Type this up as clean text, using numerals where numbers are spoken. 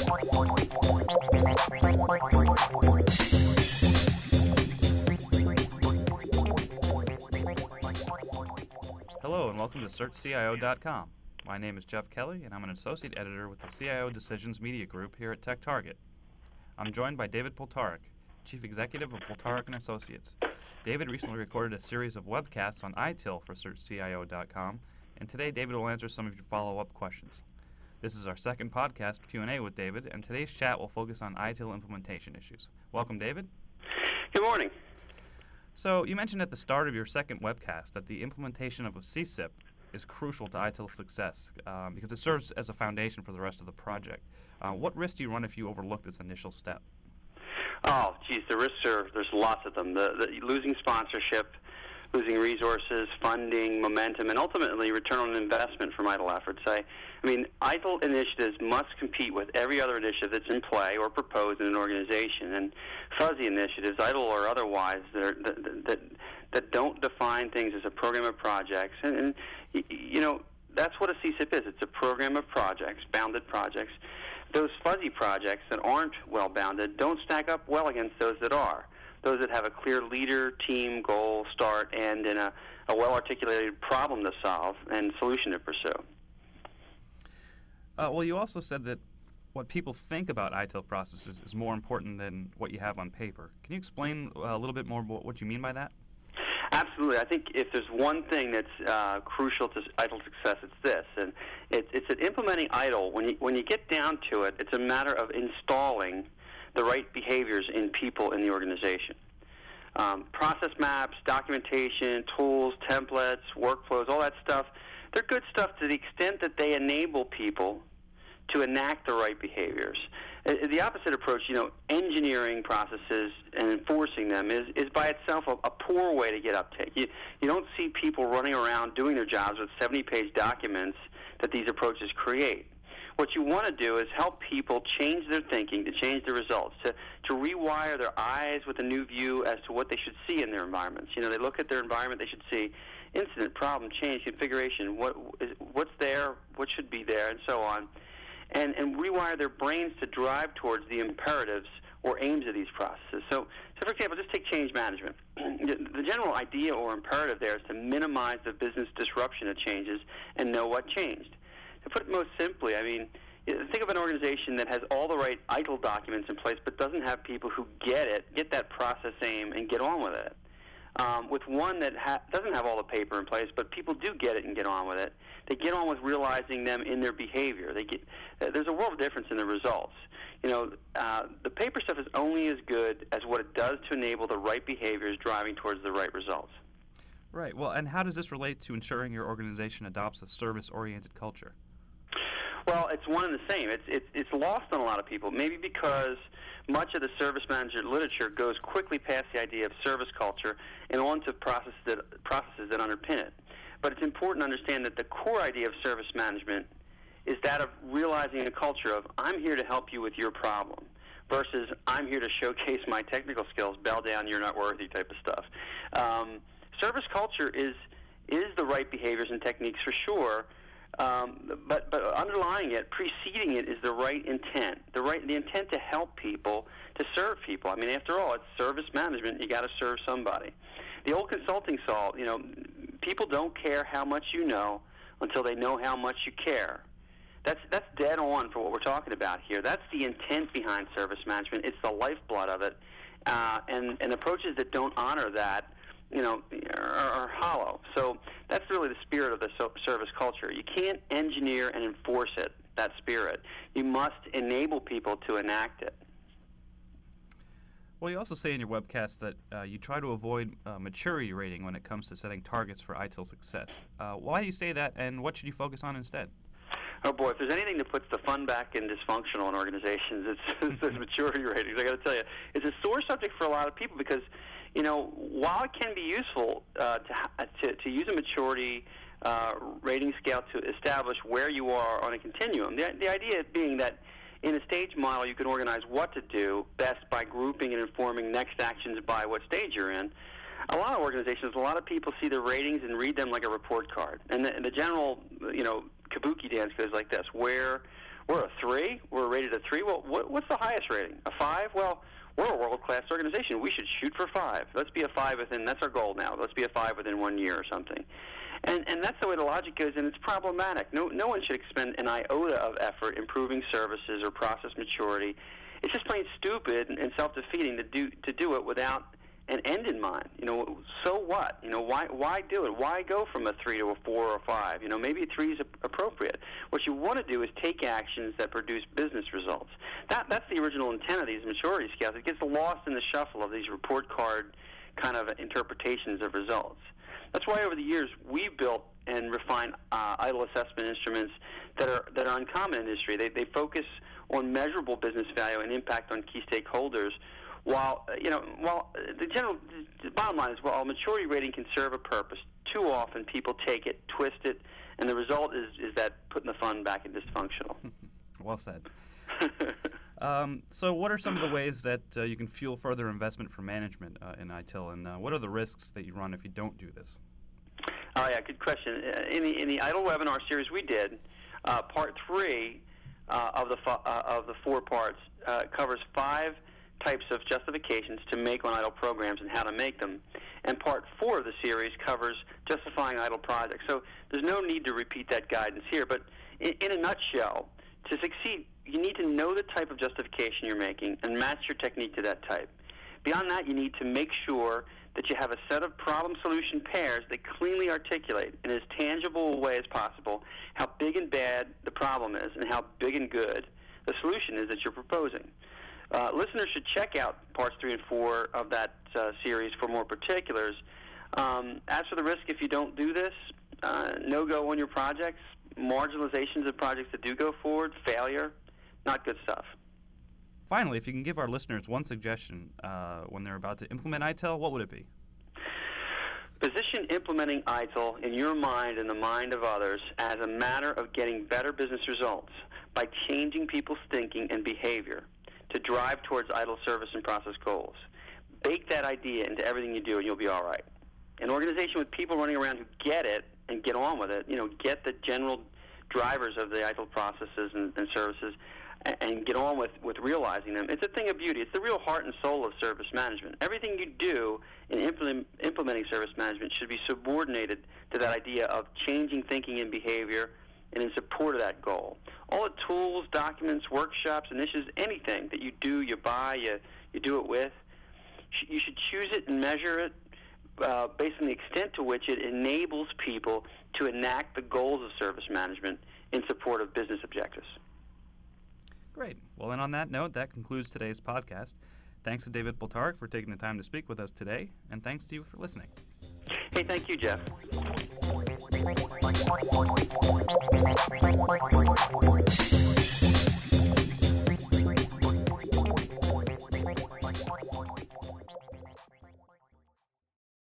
Hello and welcome to SearchCIO.com. My name is Jeff Kelly and I'm an associate editor with the CIO Decisions Media Group here at TechTarget. I'm joined by David Poltorek, Chief Executive of Poltorek & Associates. David recently recorded a series of webcasts on ITIL for SearchCIO.com, and today David will answer some of your follow-up questions. This is our second podcast Q&A with David, and today's chat will focus on ITIL implementation issues. Welcome, David. Good morning. So, you mentioned at the start of your second webcast that the implementation of a CSIP is crucial to ITIL success because it serves as a foundation for the rest of the project. What risks do you run if you overlook this initial step? Oh, geez, the risks there's lots of them. The losing sponsorship, losing resources, funding, momentum, and ultimately return on investment from ITIL efforts. I mean, ITIL initiatives must compete with every other initiative that's in play or proposed in an organization. And fuzzy initiatives, ITIL or otherwise, that don't define things as a program of projects. And you know, that's what a CSIP is. It's a program of projects, bounded projects. Those fuzzy projects that aren't well-bounded don't stack up well against those that are. Those that have a clear leader, team, goal, start, and in a well-articulated problem to solve and solution to pursue. Well, you also said that what people think about ITIL processes is more important than what you have on paper. Can you explain a little bit more about what you mean by that? Absolutely. I think if there's one thing that's crucial to ITIL success, it's this. And it's that implementing ITIL, when you get down to it, it's a matter of installing the right behaviors in people in the organization. Process maps, documentation, tools, templates, workflows, all that stuff, they're good stuff to the extent that they enable people to enact the right behaviors. The opposite approach, engineering processes and enforcing them is by itself a poor way to get uptake. You don't see people running around doing their jobs with 70-page documents that these approaches create. What you want to do is help people change their thinking, to change their results, to rewire their eyes with a new view as to what they should see in their environments. They look at their environment, they should see incident, problem, change, configuration, what's there, what should be there, and so on. And rewire their brains to drive towards the imperatives or aims of these processes. So for example, just take change management. The general idea or imperative there is to minimize the business disruption of changes and know what changed. To put it most simply, I mean, think of an organization that has all the right ITIL documents in place but doesn't have people who get that process aim, and get on with it. With one that doesn't have all the paper in place, but people do get it and get on with it, they get on with realizing them in their behavior. There's a world of difference in the results. The paper stuff is only as good as what it does to enable the right behaviors driving towards the right results. Right. Well, and how does this relate to ensuring your organization adopts a service-oriented culture? Well, it's one and the same. It's lost on a lot of people, maybe because much of the service manager literature goes quickly past the idea of service culture and onto processes that underpin it. But it's important to understand that the core idea of service management is that of realizing a culture of, I'm here to help you with your problem, versus I'm here to showcase my technical skills, bell down, you're not worthy type of stuff. Service culture is the right behaviors and techniques for sure, but underlying it, preceding it, is the right intent. The intent to help people, to serve people. I mean, after all, it's service management. You got to serve somebody. The old consulting saw, people don't care how much you know until they know how much you care. That's dead on for what we're talking about here. That's the intent behind service management. It's the lifeblood of it, and approaches that don't honor that, are hollow. So that's really the spirit of the service culture. You can't engineer and enforce it, that spirit. You must enable people to enact it. Well, you also say in your webcast that you try to avoid maturity rating when it comes to setting targets for ITIL success. Why do you say that, and what should you focus on instead? Oh boy, if there's anything that puts the fun back in dysfunctional in organizations, it's those maturity ratings. I got to tell you, it's a sore subject for a lot of people because, while it can be useful to use a maturity rating scale to establish where you are on a continuum, the idea being that in a stage model you can organize what to do best by grouping and informing next actions by what stage you're in. A lot of organizations, a lot of people see the ratings and read them like a report card. And the general, kabuki dance goes like this. Where We're a 3. We're rated a 3. Well, what's the highest rating? A 5? Well, we're a world-class organization. We should shoot for 5. Let's be a 5 within. That's our goal now. Let's be a 5 within 1 year or something. And that's the way the logic goes, and it's problematic. No one should expend an iota of effort improving services or process maturity. It's just plain stupid and self-defeating to do it without an end in mind. So what? Why do it? Why go from a 3 to a 4 or a 5? Maybe a 3 is appropriate. What you want to do is take actions that produce business results. That's the original intent of these maturity scales. It gets lost in the shuffle of these report card kind of interpretations of results. That's why over the years we've built and refined idle assessment instruments that are uncommon in industry. They focus on measurable business value and impact on key stakeholders. While the bottom line is, while a maturity rating can serve a purpose, too often people take it, twist it, and the result is that putting the fund back in dysfunctional. Well said. So what are some of the ways that you can fuel further investment for management in ITIL, and what are the risks that you run if you don't do this? Oh, yeah, good question. In the IDLE webinar series we did, part 3 of the 4 parts covers 5 types of justifications to make on idle programs and how to make them. And part 4 of the series covers justifying idle projects. So there's no need to repeat that guidance here, but in a nutshell, to succeed, you need to know the type of justification you're making and match your technique to that type. Beyond that, you need to make sure that you have a set of problem-solution pairs that cleanly articulate in as tangible a way as possible how big and bad the problem is and how big and good the solution is that you're proposing. Listeners should check out parts 3 and 4 of that series for more particulars. As for the risk if you don't do this, no-go on your projects, marginalizations of projects that do go forward, failure, not good stuff. Finally, if you can give our listeners one suggestion when they're about to implement ITIL, what would it be? Position implementing ITIL in your mind and the mind of others as a matter of getting better business results by changing people's thinking and behavior to drive towards ITIL service and process goals. Bake that idea into everything you do and you'll be all right. An organization with people running around who get it and get on with it, get the general drivers of the ITIL processes and services and get on with realizing them. It's a thing of beauty. It's the real heart and soul of service management. Everything you do in implementing service management should be subordinated to that idea of changing thinking and behavior and in support of that goal. All the tools, documents, workshops, initiatives, anything that you do, you buy, you do it with, you should choose it and measure it based on the extent to which it enables people to enact the goals of service management in support of business objectives. Great. Well, then on that note, that concludes today's podcast. Thanks to David Poltarek for taking the time to speak with us today, and thanks to you for listening. Hey, thank you, Jeff.